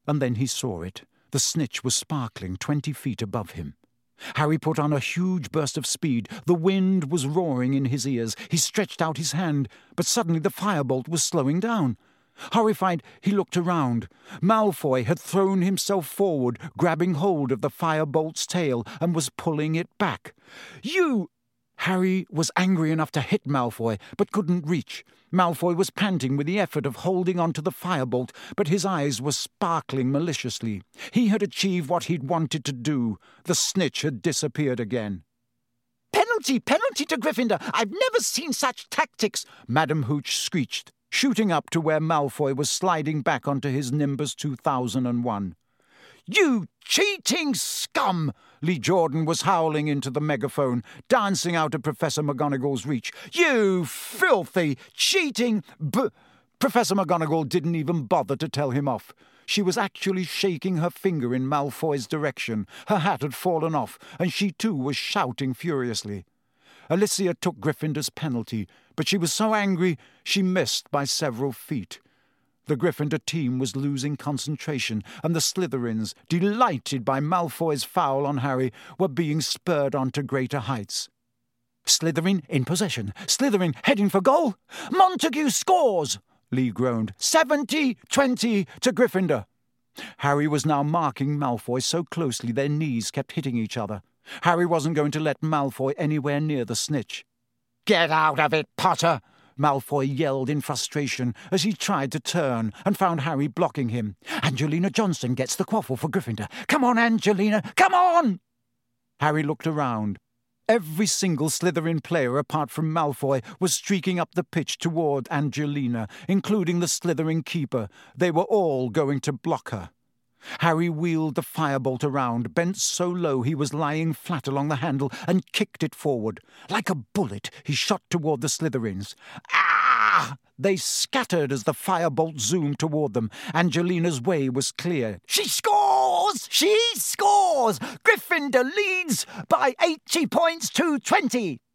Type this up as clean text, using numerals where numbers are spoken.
And then he saw it. The snitch was sparkling 20 feet above him. Harry put on a huge burst of speed. The wind was roaring in his ears. He stretched out his hand, but suddenly the firebolt was slowing down. Horrified, he looked around. Malfoy had thrown himself forward, grabbing hold of the firebolt's tail, and was pulling it back. "You—" Harry was angry enough to hit Malfoy, but couldn't reach. Malfoy was panting with the effort of holding on to the firebolt, but his eyes were sparkling maliciously. He had achieved what he'd wanted to do. The snitch had disappeared again. "Penalty! Penalty to Gryffindor! I've never seen such tactics!" Madam Hooch screeched, shooting up to where Malfoy was sliding back onto his Nimbus 2001. "You cheating scum!" Lee Jordan was howling into the megaphone, dancing out of Professor McGonagall's reach. "You filthy, cheating Professor McGonagall didn't even bother to tell him off. She was actually shaking her finger in Malfoy's direction. Her hat had fallen off, and she too was shouting furiously. Alicia took Gryffindor's penalty, but she was so angry she missed by several feet. The Gryffindor team was losing concentration, and the Slytherins, delighted by Malfoy's foul on Harry, were being spurred on to greater heights. "Slytherin in possession. Slytherin heading for goal. Montague scores!" Lee groaned. 70-20 to Gryffindor. Harry was now marking Malfoy so closely their knees kept hitting each other. Harry wasn't going to let Malfoy anywhere near the snitch. "Get out of it, Potter!" Malfoy yelled in frustration as he tried to turn and found Harry blocking him. "Angelina Johnson gets the quaffle for Gryffindor. Come on, Angelina! Come on!" Harry looked around. Every single Slytherin player apart from Malfoy was streaking up the pitch toward Angelina, including the Slytherin keeper. They were all going to block her. Harry wheeled the firebolt around, bent so low he was lying flat along the handle, and kicked it forward. Like a bullet, he shot toward the Slytherins. Ah! They scattered as the firebolt zoomed toward them. Angelina's way was clear. She scores! She scores! Gryffindor leads by 80 points to 20.